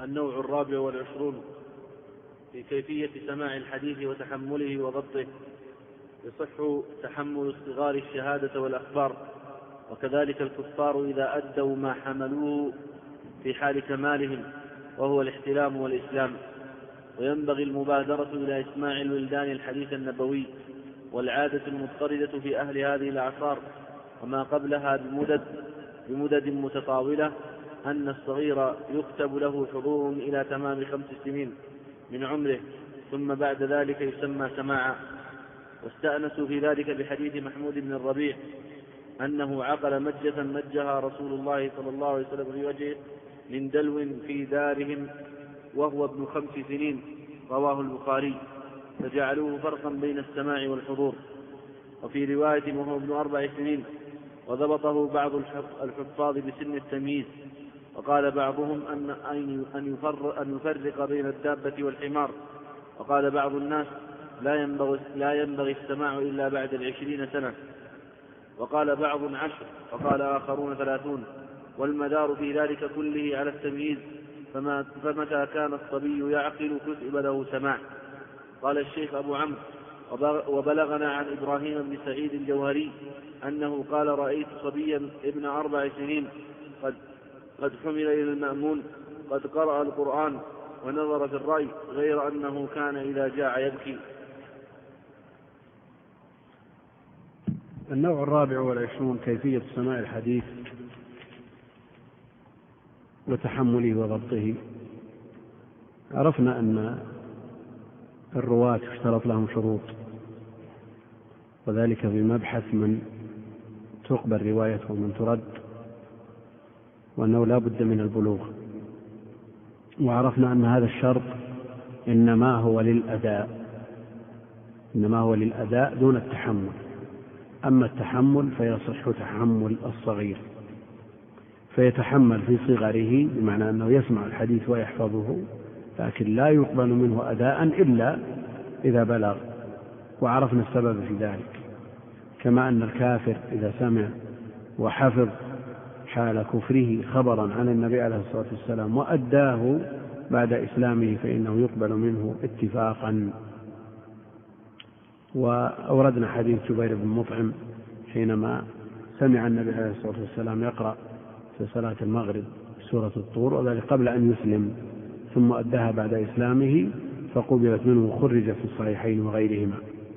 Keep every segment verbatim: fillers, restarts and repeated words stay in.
النوع الرابع والعشرون في كيفية سماع الحديث وتحمله وضبطه. يصح تحمل الصغار الشهادة والأخبار، وكذلك الكفار إذا أدوا ما حملوه في حال كمالهم، وهو الاحتلام والإسلام. وينبغي المبادرة إلى إسماع الولدان الحديث النبوي، والعادة المضطردة في أهل هذه الأعصار وما قبلها بمدد, بمدد متطاولة أن الصغير يكتب له حضور إلى تمام خمس سنين من عمره، ثم بعد ذلك يسمى سماعا. واستأنسوا في ذلك بحديث محمود بن الربيع أنه عقل مجة مجها رسول الله صلى الله عليه وسلم في وجهه من دلو في دارهم وهو ابن خمس سنين، رواه البخاري، فجعلوه فرقا بين السماع والحضور. وفي رواية وهو ابن أربع سنين، وضبطه بعض الحفاظ بسن التمييز. وقال بعضهم أن, أن يفرق بين الدابة والحمار. وقال بعض الناس لا ينبغي, لا ينبغي السماع إلا بعد العشرين سنة. وقال بعض عشر، وقال آخرون ثلاثون. والمدار في ذلك كله على التمييز، فما فمتى كان الصبي يعقل كتب له سماع. قال الشيخ أبو عمرو: وبلغنا عن إبراهيم بن سعيد الجوهري أنه قال: رأيت صبيا ابن أربع سنين قد, قد حمل إلى المأمون قد قرأ القرآن ونظر في الرأي، غير أنه كان إذا جاع يبكي. النوع الرابع والعشرون كيفية سماع الحديث وتحمله وضبطه. عرفنا أن الرواة اشترط لهم شروط، وذلك في مبحث من تقبل روايته ومن ترد، وأنه لا بد من البلوغ. وعرفنا أن هذا الشرط إنما هو للأداء إنما هو للأداء دون التحمل. أما التحمل فيصح تحمل الصغير، فيتحمل في صغره بمعنى أنه يسمع الحديث ويحفظه، لكن لا يقبل منه أداء إلا إذا بلغ. وعرفنا السبب في ذلك، كما أن الكافر إذا سمع وحفظ حال كفره خبرا عن النبي عليه الصلاة والسلام وأداه بعد إسلامه فإنه يقبل منه اتفاقا. وأوردنا حديث جبير بن مطعم حينما سمع النبي عليه الصلاة والسلام يقرأ في صلاة المغرب سورة الطور، وذلك قبل أن يسلم، ثم أداها بعد إسلامه فقبلت منه وخرجت في الصحيحين وغيرهما.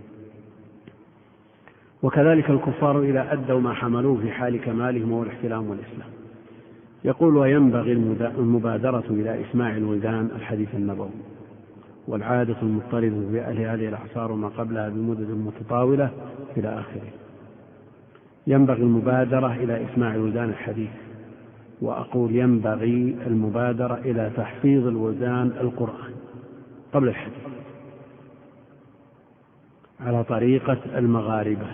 وكذلك الكفار إذا أدوا ما حملوه في حال كمالهم والاحتلام والإسلام. يقول: وينبغي المبادرة إلى إسماع الولدان الحديث النبوي، والعادة المضطردة بأهل هذه الأعصار وما قبلها بمدد متطاولة إلى آخره. ينبغي المبادرة إلى إسماع الولدان الحديث، وأقول ينبغي المبادرة إلى تحفيظ الولدان القرآن قبل الحديث على طريقة المغاربة.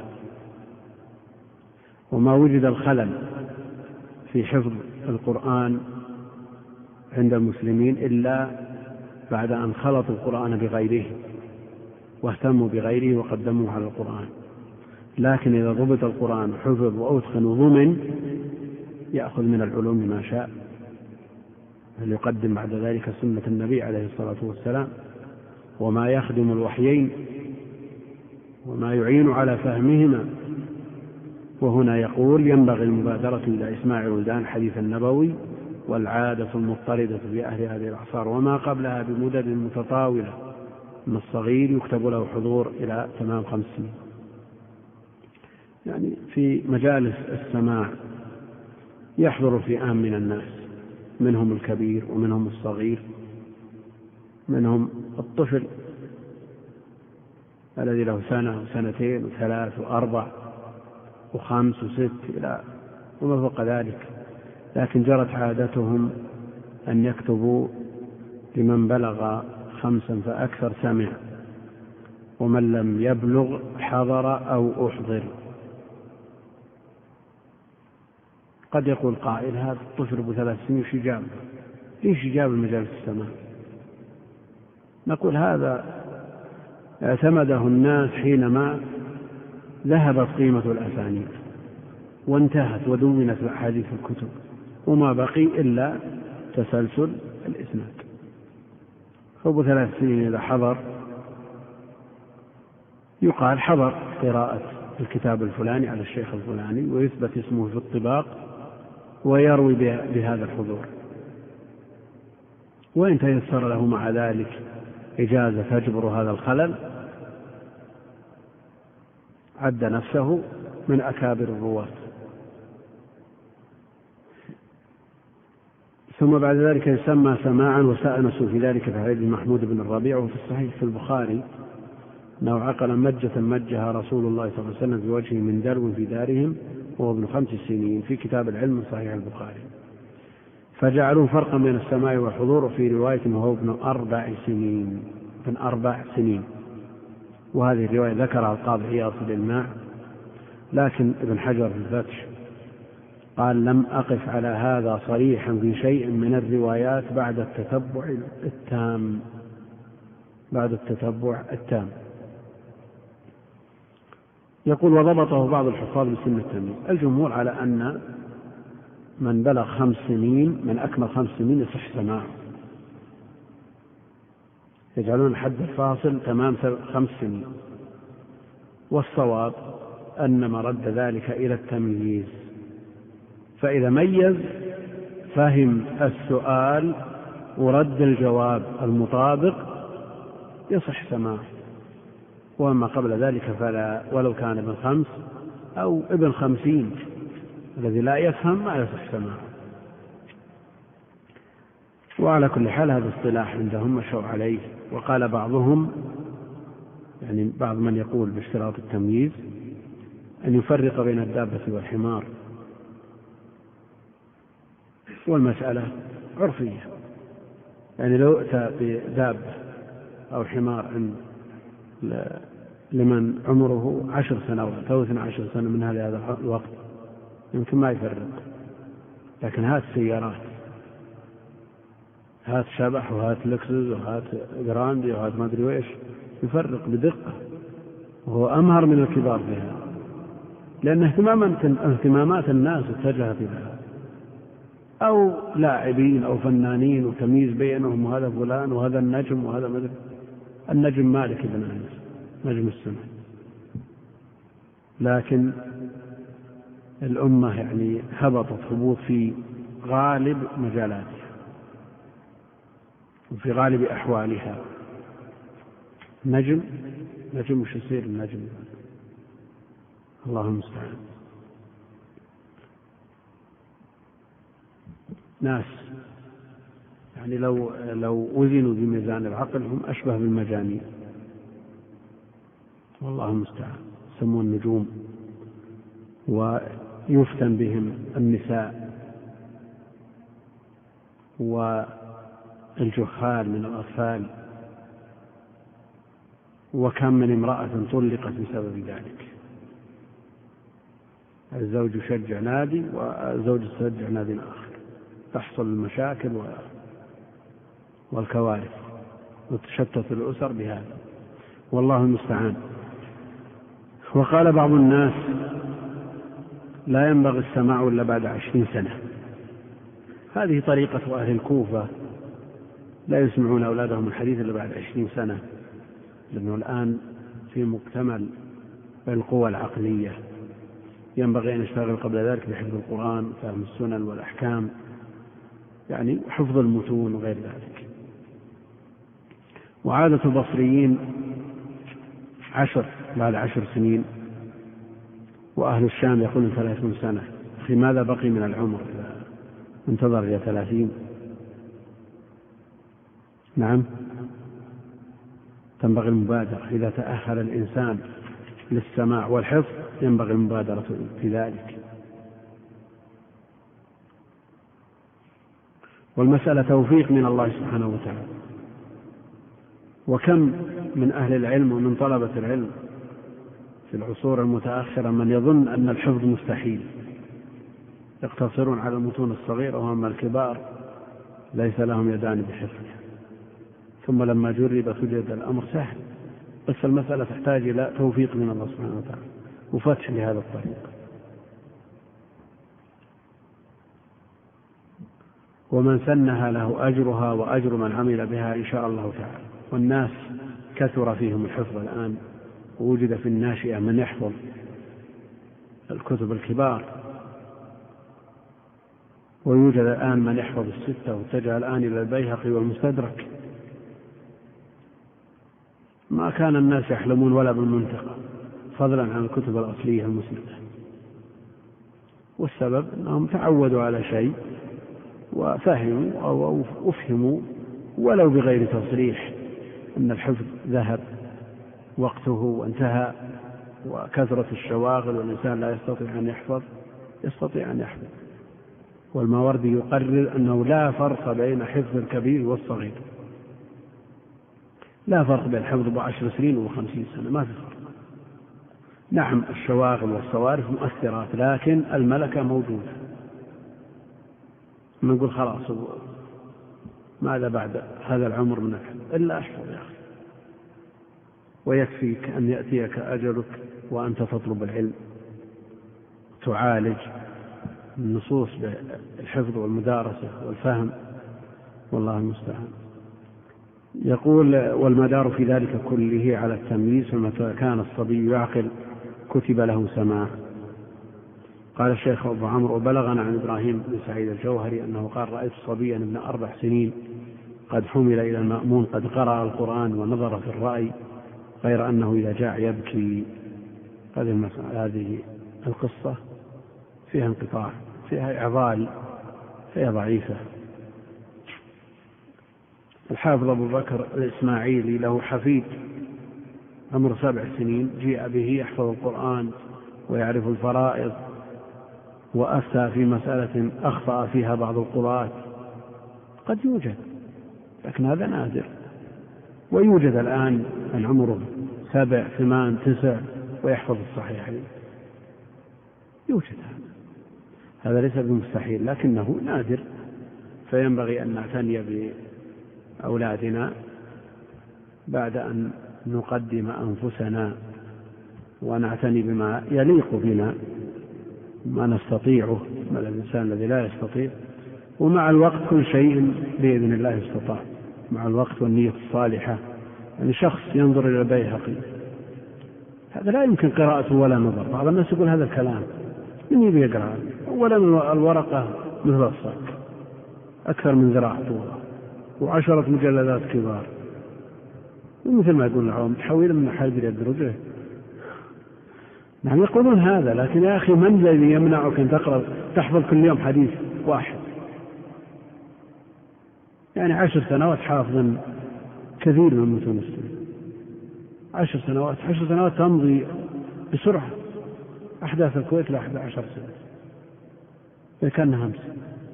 وما وجد الخلل في حفظ القرآن عند المسلمين إلا بعد أن خلطوا القرآن بغيره واهتموا بغيره وقدموه على القرآن. لكن إذا ضبط القرآن حفظ وأتقن وضمن يأخذ من العلوم ما شاء، بل يقدم بعد ذلك سنة النبي عليه الصلاة والسلام وما يخدم الوحيين وما يعين على فهمهما. وهنا يقول: ينبغي المبادرة إلى إسماع الولدان حديث النبوي، والعادة المضطردة بأهل هذه الأعصار وما قبلها بمدد متطاولة، من الصغير يكتب له حضور إلى تمام خمس سنين. يعني في مجالس السماع يحضر فئام من الناس، منهم الكبير ومنهم الصغير، منهم الطفل الذي له سنة وسنتين وثلاث وأربع وخمس وست إلى وما فوق ذلك. لكن جرت عادتهم أن يكتبوا لمن بلغ خمسا فأكثر سمع، ومن لم يبلغ حضر أو أحضر. قد يقول قائل: هذا الطفل أبو ثلاث سنين وش جاب؟ ليش جاب المجالس السماع؟ نقول: هذا اعتمده الناس حينما ذهبت قيمة الأسانيد وانتهت ودونت الأحاديث في الكتب، وما بقي إلا تسلسل الإسناد. فوق ثلاث سنين إذا حضر يقال حضر قراءة الكتاب الفلاني على الشيخ الفلاني ويثبت اسمه في الطباق ويروي بهذا الحضور. وإن تيسر له مع ذلك إجازة تجبر هذا الخلل عد نفسه من أكابر الرواة. ثم بعد ذلك يسمى سماعا، وسأنسوا في ذلك في حديث محمود بن الربيع. وفي الصحيح في البخاري أنه عقل مجة مجها رسول الله صلى الله عليه وسلم في وجهه من دلو في دارهم وهو ابن خمس سنين في كتاب العلم من صحيح البخاري، فجعلوا فرقا بين السماع والحضور في رواية وهو ابن أربع سنين ابن أربع سنين وهذه الرواية ذكرها القاضي عياض في الإلماع، لكن ابن حجر في الفتح قال لم أقف على هذا صريحا في شيء من الروايات بعد التتبع التام بعد التتبع التام. يقول وضبطه بعض الحفاظ بسن التمييز. الجمهور على أن من بلغ خمس سنين من أكمل خمس سنين يصح سماعه، يجعلون الحد الفاصل تمام خمس سنين، والصواب أن مرد ذلك إلى التمييز، فإذا ميز فهم السؤال ورد الجواب المطابق يصح سماعه، وما قبل ذلك فلا، ولو كان ابن خمس أو ابن خمسين الذي لا يفهم ما يصح سماعه. وعلى كل حال هذا اصطلاح عندهم مشوا عليه. وقال بعضهم يعني بعض من يقول باشتراط التمييز أن يفرق بين الدابة والحمار، والمسألة عرفية، يعني لو أتى بدابة أو حمار عند لمن عمره عشر سنوات أو اثنى عشر سنة من هذا الوقت يمكن ما يفرق، لكن هات سيارات، هات شبح وهات لكسس وهات جراندي وهات ما أدري وإيش، يفرق بدقة وهو أمهر من الكبار بها، لأن اهتمامات الناس اتجهت إليها، أو لاعبين أو فنانين وتمييز بينهم وهذا فلان وهذا النجم وهذا مدري. النجم مالك بن أنس نجم السماء، لكن الأمة يعني هبطت هبوط في غالب مجالاتها وفي غالب أحوالها. نجم نجم وش يصير النجم؟ الله المستعان. ناس يعني لو لو وزنوا بميزان العقل هم أشبه بالمجانين، والله المستعان. يسمون النجوم ويفتن بهم النساء والجهال من الأطفال، وكم من امرأة طلقت بسبب ذلك. الزوج يشجع نادي والزوج يشجع نادي آخر، تحصل المشاكل والكوارث وتشتت الأسر بهذا، والله المستعان. وقال بعض الناس لا ينبغي السماع إلا بعد عشرين سنة. هذه طريقة أهل الكوفة، لا يسمعون أولادهم الحديث إلا بعد عشرين سنة، لأنه الآن في مكتمل القوى العقلية، ينبغي أن يشتغل قبل ذلك بحفظ القرآن، فهم السنن والأحكام، يعني حفظ المتون وغير ذلك. وعادة البصريين عشر بعد عشر سنين، وأهل الشام يقولون ثلاثون سنة. في ماذا بقي من العمر إذا انتظر إلى ثلاثين؟ نعم، تنبغي المبادرة. إذا تأخر الإنسان للسماع والحفظ ينبغي المبادرة في ذلك. والمسألة توفيق من الله سبحانه وتعالى. وكم من أهل العلم ومن طلبة العلم في العصور المتأخرة من يظن أن الحفظ مستحيل، يقتصرون على المتون الصغيرة، وهم الكبار ليس لهم يدان بحفظها. ثم لما جرب توجد الأمر سهل، بس المسألة تحتاج إلى توفيق من الله سبحانه وتعالى وفتح لهذا الطريق. ومن سنها له أجرها وأجر من عمل بها إن شاء الله تعالى. والناس كثر فيهم الحفظ الآن، ووجد في الناشئة من يحفظ الكتب الكبار، ويوجد الآن من يحفظ الستة، واتجه الآن إلى البيهقي والمستدرك. ما كان الناس يحلمون ولا بالمنطقة، فضلا عن الكتب الأصلية المسندة. والسبب أنهم تعودوا على شيء وفهموا أو أفهموا ولو بغير تصريح أن الحفظ ذهب وقته وانتهى، وكثرة الشواغل والإنسان لا يستطيع أن يحفظ. يستطيع أن يحفظ. والماوردي يقرر أنه لا فرق بين حفظ الكبير والصغير، لا فرق بين حفظ بعشر سنين وخمسين سنة، ما في فرق. نعم الشواغل والصوارف مؤثرات، لكن الملكة موجودة. نقول خلاص ماذا بعد هذا العمر من الحفظ إلا أحفظ يا أخي، ويكفيك أن يأتيك أجلك وأنت تطلب العلم، تعالج النصوص بالحفظ والمدارسة والفهم، والله المستعان. يقول: والمدار في ذلك كله على التمييز، فمتى كان الصبي يعقل كتب له سماع. قال الشيخ أبو عمرو: وبلغنا عن إبراهيم بن سعيد الجوهري أنه قال: رأيت صبيا ابن أربع سنين قد حمل إلى المأمون قد قرأ القرآن ونظر في الرأي، غير أنه إذا جاء يبكي. هذه القصة فيها انقطاع، فيها إعضال، فيها ضعيفة. الحافظ أبو بكر الإسماعيلي له حفيد عمر سبع سنين جيء به يحفظ القرآن ويعرف الفرائض، وأفتى في مسألة أخطأ فيها بعض القراء. قد يوجد، لكن هذا نادر. ويوجد الآن من عمره سبع ثمان تسع ويحفظ الصحيحين، يوجد هذا. هذا ليس بمستحيل، لكنه نادر. فينبغي أن نعتني بأولادنا بعد أن نقدم أنفسنا ونعتني بما يليق بنا، ما نستطيعه، ما الإنسان الذي لا يستطيع. ومع الوقت كل شيء بإذن الله يستطاع، مع الوقت والنية الصالحة. يعني شخص ينظر إلى البيهقي، هذا لا يمكن قراءته ولا نظر. بعض الناس يقول هذا الكلام من يبي يقرأ؟ أولا الورقة مثل الصك، أكثر من ذراع طولها، وعشرة مجلدات كبار، ومثل ما يقول العوام تحويل من حاجر يد رجله. نعم يقولون هذا، لكن يا أخي من الذي يمنعك أن تقرأ تحفظ كل يوم حديث واحد؟ يعني عشر سنوات حافظا كثير من متون السنة، عشر سنوات عشر سنوات تمضي بسرعة. أحداث الكويت لأحد عشر سنة كانها أمس.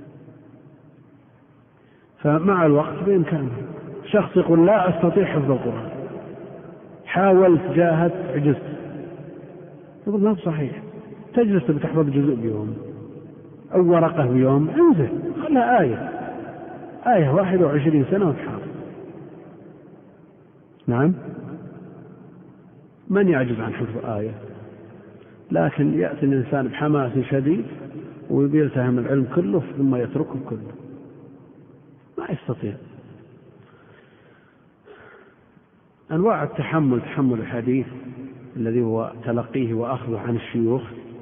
فمع الوقت بإمكانه. شخص يقول لا أستطيع حفظ القرآن، حاولت جاهدت عجزت، يقول ما صحيح. تجلس بتحفظ جزء بيوم أو ورقة بيوم، انزل خلها آية آية واحد وعشرين سنة وتحافظ. نعم من يعجز عن حفظ آية؟ لكن يأتي الإنسان بحماس شديد ويلتهم العلم كله ثم يتركه كله، ما يستطيع. أنواع التحمل: تحمل الحديث الذي هو تلقيه وأخذه عن الشيوخ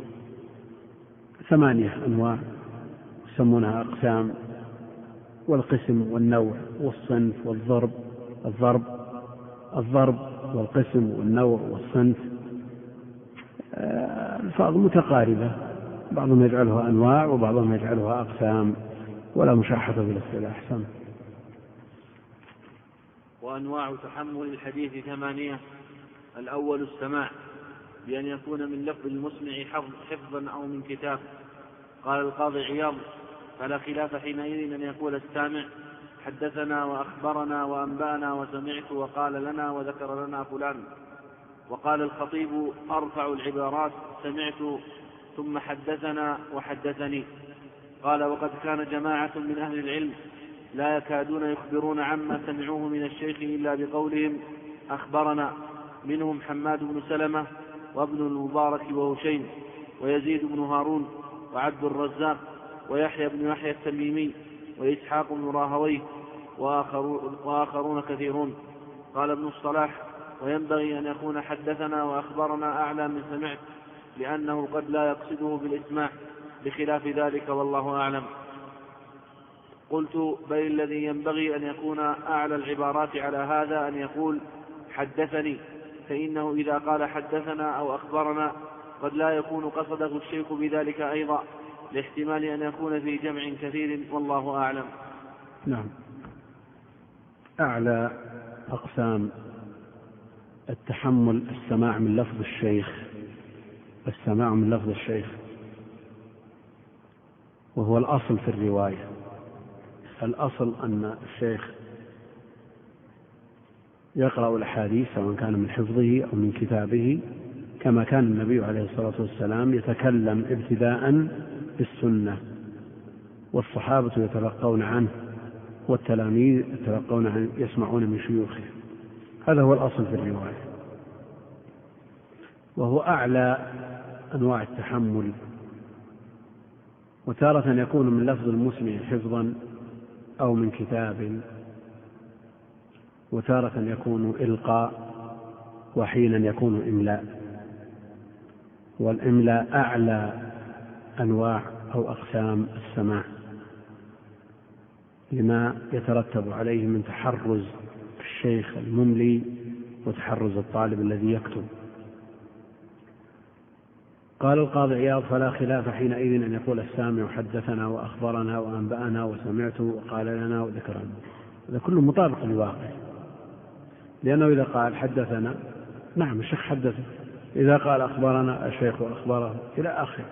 ثمانية أنواع يسمونها أقسام، والقسم والنوع والصنف والضرب. الضرب الضرب والقسم والنوع والصنف الفاظ متقاربة، بعضهم يجعلها أنواع وبعضهم يجعلها أقسام، ولا مشاحة بالاصطلاح. أحسن. وأنواع تحمل الحديث ثمانية: الأول السماع، بأن يكون من لفظ المسمع حفظا أو من كتاب. قال القاضي عياض: فلا خلاف حينئذ أن يقول السامع حدثنا وأخبرنا وأنبأنا وسمعت وقال لنا وذكر لنا فلان. وقال الخطيب: أرفع العبارات سمعت ثم حدثنا وحدثني. قال: وقد كان جماعة من أهل العلم لا يكادون يخبرون عما سمعوه من الشيخ إلا بقولهم أخبرنا، منهم حماد بن سلمة وابن المبارك وهشيم ويزيد بن هارون وعبد الرزاق ويحيى بن يحيى التميمي وإسحاق بن راهويه وآخرون كثيرون. قال ابن الصلاح: وينبغي أن يكون حدثنا وأخبرنا أعلى من سمعت، لأنه قد لا يقصده بالإسماع، بخلاف ذلك والله أعلم. قلت: بل الذي ينبغي أن يكون أعلى العبارات على هذا أن يقول حدثني، فإنه إذا قال حدثنا أو أخبرنا قد لا يكون قصده الشيخ بذلك أيضا، لاحتمال أن يكون في جمع كثير، والله أعلم. نعم. أعلى أقسام التحمل السماع من لفظ الشيخ، السماع من لفظ الشيخ، وهو الأصل في الرواية. الأصل أن الشيخ يقرأ الأحاديث سواء كان من حفظه أو من كتابه، كما كان النبي عليه الصلاة والسلام يتكلم ابتداء بالسنة، والصحابة يتلقون عنه، والتلاميذ يتلقون عنه يسمعون من شيوخه. هذا هو الأصل في الرواية، وهو أعلى أنواع التحمل. وتارة يكون من لفظ المسمع حفظا أو من كتاب، وتارة يكون إلقاء، وحينا يكون إملاء. والإملاء أعلى أنواع أو أقسام السماع، لما يترتب عليه من تحرز الشيخ المملي وتحرز الطالب الذي يكتب. قال القاضي عياض: فلا خلاف حينئذ أن يقول السامع حدثنا وأخبرنا وأنبأنا وسمعت وقال لنا وذكرنا. هذا كله مطابق للواقع، لأنه إذا قال حدثنا نعم الشيخ حدث، إذا قال أخبرنا الشيخ أخبره، إلى آخره.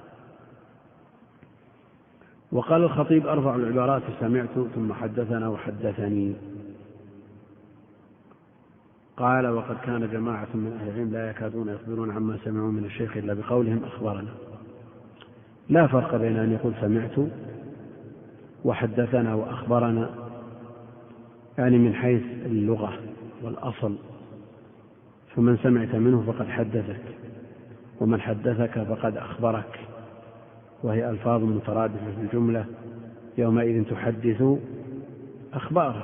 وقال الخطيب: أرفع العبارات سمعت ثم حدثنا وحدثني. قال: وقد كان جماعة من أهل العلم لا يكادون يخبرون عما سمعوا من الشيخ إلا بقولهم أخبرنا. لا فرق بين أن يقول سمعت وحدثنا وأخبرنا، يعني من حيث اللغة والأصل، فمن سمعت منه فقد حدثك، ومن حدثك فقد أخبرك، وهي ألفاظ مترادفة في الجملة: يومئذ تحدث أخباره،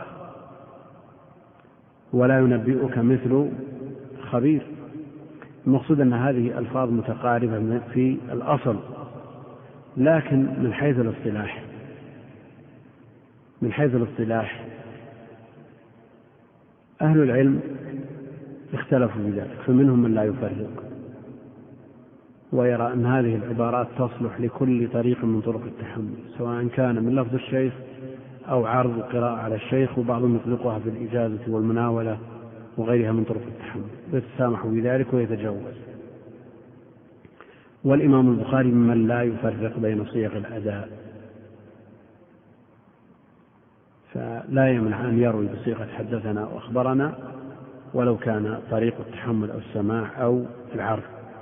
ولا ينبئك مثل خبير. المقصود أن هذه ألفاظ متقاربة في الأصل، لكن من حيث الاصطلاح من حيث الاصطلاح أهل العلم اختلفوا في ذلك، فمنهم من لا يفرق ويرى أن هذه العبارات تصلح لكل طريق من طرق التحمل، سواء كان من لفظ الشيخ أو عرض القراءة على الشيخ، وبعضهم يطلقها في الإجازة والمناولة وغيرها من طرق التحمل، يتسامح بذلك ويتجوز. والإمام البخاري ممن لا يفرق بين صيغ الأداء، فلا يمنع أن يروي بصيغة حدثنا وأخبرنا ولو كان طريق التحمل أو السماع أو العرض،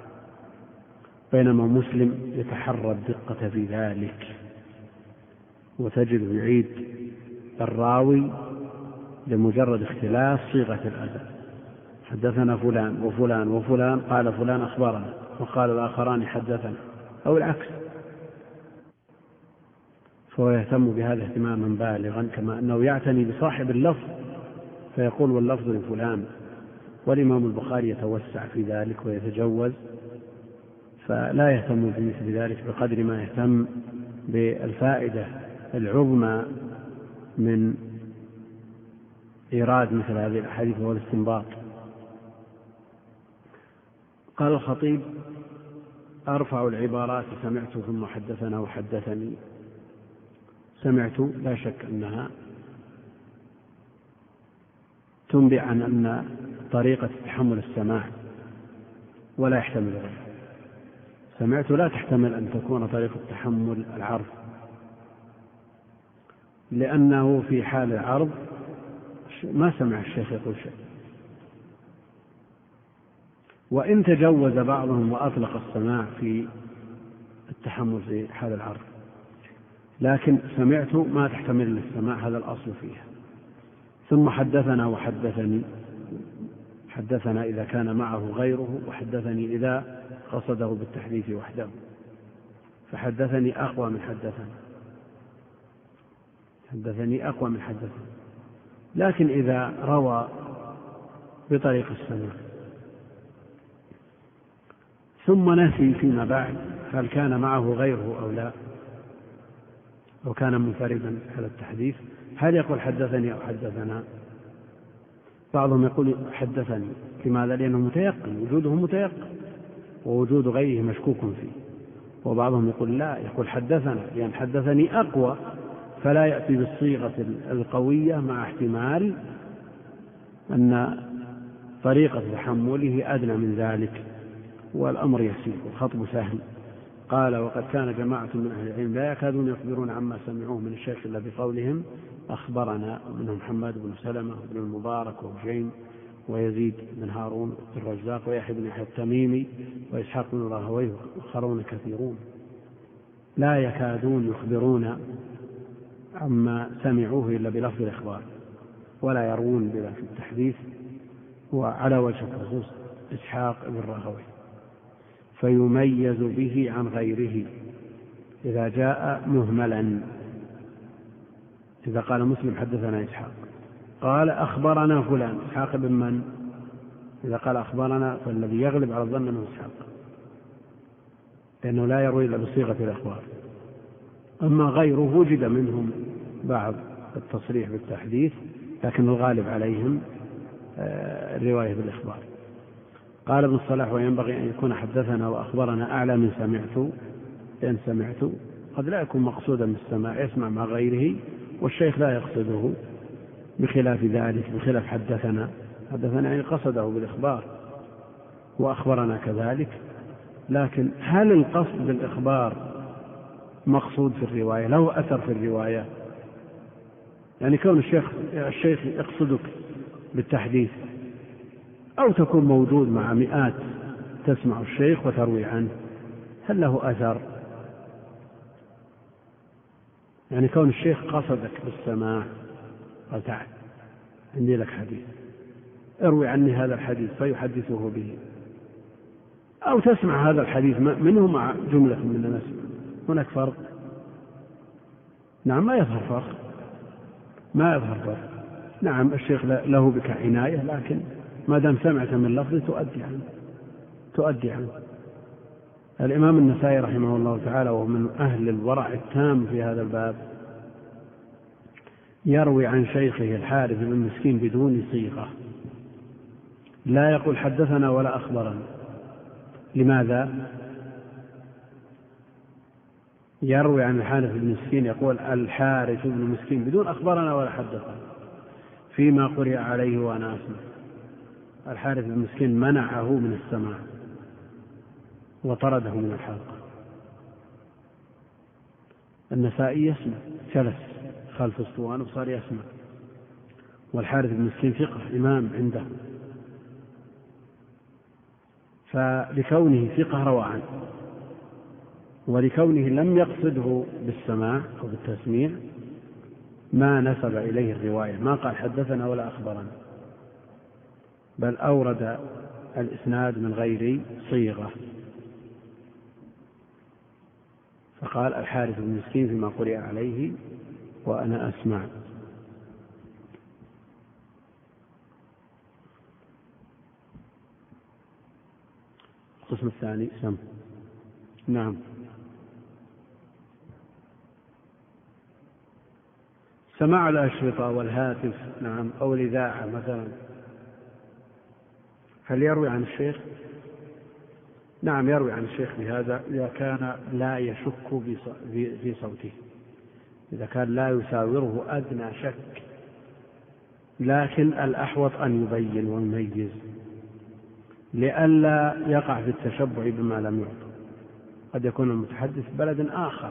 بينما مسلم يتحرى الدقة في ذلك، وتجد يعيد الراوي لمجرد اختلاف صيغة الأداء: حدثنا فلان وفلان وفلان قال فلان أخبرنا وقال الآخران حدثنا، أو العكس. فهو يهتم بهذا اهتماما بالغا، كما أنه يعتني بصاحب اللفظ فيقول واللفظ لفلان. والإمام البخاري يتوسع في ذلك ويتجوز، فلا يهتم بمثل ذلك بقدر ما يهتم بالفائدة العظمى من إيراد مثل هذه الأحاديث والاستنباط. قال الخطيب: أرفع العبارات سمعت ثم حدثنا وحدثني. سمعت لا شك أنها تنبئ عن أن طريقة تحمل السماع ولا يحتمل غيره. سمعت لا تحتمل أن تكون طريقة تحمل العرض، لأنه في حال العرض ما سمع الشيخ يقول شيء، وإن تجوز بعضهم وأطلق السماع في التحمل في حال العرض، لكن سمعت ما تحتمل السماع، هذا الأصل فيها. ثم حدثنا وحدثني، حدثنا إذا كان معه غيره، وحدثني إذا قصده بالتحديث وحده، فحدثني أقوى من حدثنا. حدثني أقوى من حدثني. لكن إذا روى بطريق السماع ثم نسي فيما بعد هل كان معه غيره أو لا، أو كان منفردا على التحديث، هل يقول حدثني أو حدثنا؟ بعضهم يقول حدثني. لماذا؟ لأنه متيقن، وجوده متيقن ووجود غيره مشكوك فيه. وبعضهم يقول لا، يقول حدثنا، لأن حدثني أقوى، فلا يأتي بالصيغة القوية مع احتمال أن طريقة تحمله أدنى من ذلك، والأمر يسير والخطب سهل. قال: وقد كان جماعة من أهل العلم لا يكادون يخبرون عما سمعوه من الشيخ إلا بقولهم أخبرنا، منهم محمد بن سلمة بن المبارك وهشيم ويزيد بن هارون الرزاق ويحيى بن يحيى التميمي وإسحاق بن راهويه وآخرون كثيرون. لا يكادون يخبرون عما سمعوه إلا بلفظ الإخبار، ولا يروون بلا في التحديث. وعلى وجه الخصوص إسحاق بن راهويه، فيميز به عن غيره إذا جاء مهملا. إذا قال مسلم حدثنا إسحاق، قال أخبرنا فلان، إسحاق بن من؟ إذا قال أخبرنا فالذي يغلب على الظن أنه إسحاق، لأنه لا يروي إلا بصيغة الإخبار. أما غيره وجد منهم بعض التصريح بالتحديث، لكن الغالب عليهم الرواية بالإخبار. قال ابن الصلاح: وينبغي أن يكون حدثنا وأخبرنا أعلى من سمعت، لأن سمعت قد لا يكون مقصودا بالسماع، يسمع مع غيره والشيخ لا يقصده، بخلاف ذلك، بخلاف حدثنا. حدثنا يعني قصده بالإخبار، وأخبرنا كذلك. لكن هل القصد بالإخبار مقصود في الرواية، له أثر في الرواية؟ يعني كون الشيخ الشيخ يقصدك بالتحديث، أو تكون موجود مع مئات تسمع الشيخ وتروي عنه، هل له أثر؟ يعني كون الشيخ قصدك بالسماع، قال: تعال عندي لك حديث، اروي عني هذا الحديث، فيحدثه به، أو تسمع هذا الحديث منه مع جملة من الناس، هناك فرق؟ نعم، ما يظهر فرق، ما يظهر فرق. نعم الشيخ له بك عناية، لكن ما دام سمعت من لفظ تؤدي عنه تؤدي عنه. الإمام النسائي رحمه الله تعالى، ومن أهل الورع التام في هذا الباب، يروي عن شيخه الحارث بن مسكين بدون صيغة، لا يقول حدثنا ولا أخبرنا. لماذا؟ يروي عن الحارث بن مسكين يقول الحارث بن مسكين بدون أخبرنا ولا حدثنا، فيما قرئ عليه وأنا أسمع. الحارث بن مسكين منعه من السماع وطرده من الحلقة. النسائي يسمع، جلس خلف اسطوانه وصار يسمع، والحارث بن مسكين ثقة إمام عنده، فلكونه ثقة روى عنه، ولكونه لم يقصده بالسماع أو بالتسميع ما نسب إليه الرواية، ما قال حدثنا ولا أخبرنا، بل أورد الإسناد من غير صيغة، فقال الحارث بن مسكين فيما قرئ عليه وأنا أسمع. القسم الثاني سم. نعم، سماع الأشرطة والهاتف، نعم، أو الإذاعة مثلا، هل يروي عن الشيخ؟ نعم يروي عن الشيخ بهذا إذا كان لا يشك في صوته، إذا كان لا يساوره أدنى شك، لكن الأحوط أن يبين ويميز لئلا يقع في التشبع بما لم يعطى. قد يكون المتحدث بلد آخر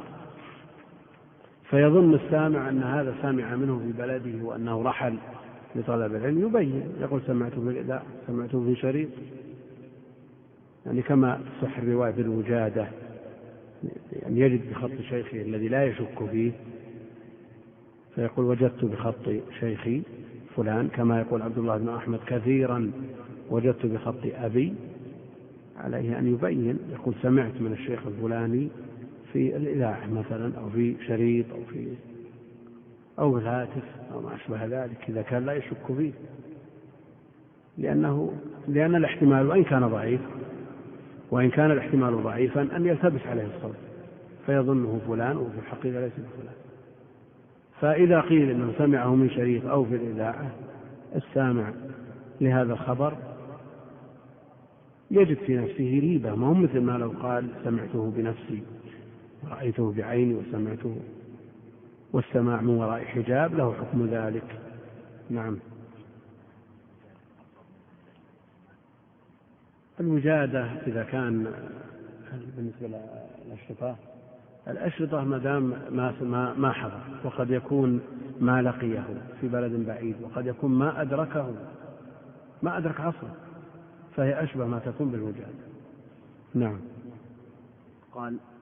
فيظن السامع أن هذا سامع منه في بلده وأنه رحل لطلب العلم، يبين، يقول سمعته في الإذاعة، سمعته في شريط، يعني كما تصح الرواية بالوجادة، يعني يجد بخط شيخه الذي لا يشك فيه، فيقول وجدت بخط شيخي فلان، كما يقول عبد الله بن أحمد كثيرا وجدت بخط أبي. عليه أن يبين، يقول سمعت من الشيخ الفلاني في الإذاعة مثلا، أو في شريط، أو في أو بالهاتف أو ما أشبه ذلك إذا كان لا يشك فيه، لأنه لأن الاحتمال وإن كان ضعيف وإن كان الاحتمال ضعيفا أن يلتبس عليه الصوت فيظنه فلان وفي الحقيقة ليس بفلان. فإذا قيل إنه سمعه من شريط أو في الإذاعة، السامع لهذا الخبر يجد في نفسه ريبة، ما هو مثل ما لو قال سمعته بنفسي ورأيته بعيني وسمعته، والسماع من وراء حجاب له حكم ذلك. نعم. الوجادة إذا كان بالنسبة للأشرطة، الأشرطة ما دام ما ما حضر، وقد يكون ما لقيه في بلد بعيد، وقد يكون ما أدركه ما أدرك عصره، فهي أشبه ما تكون بالوجادة. نعم. قال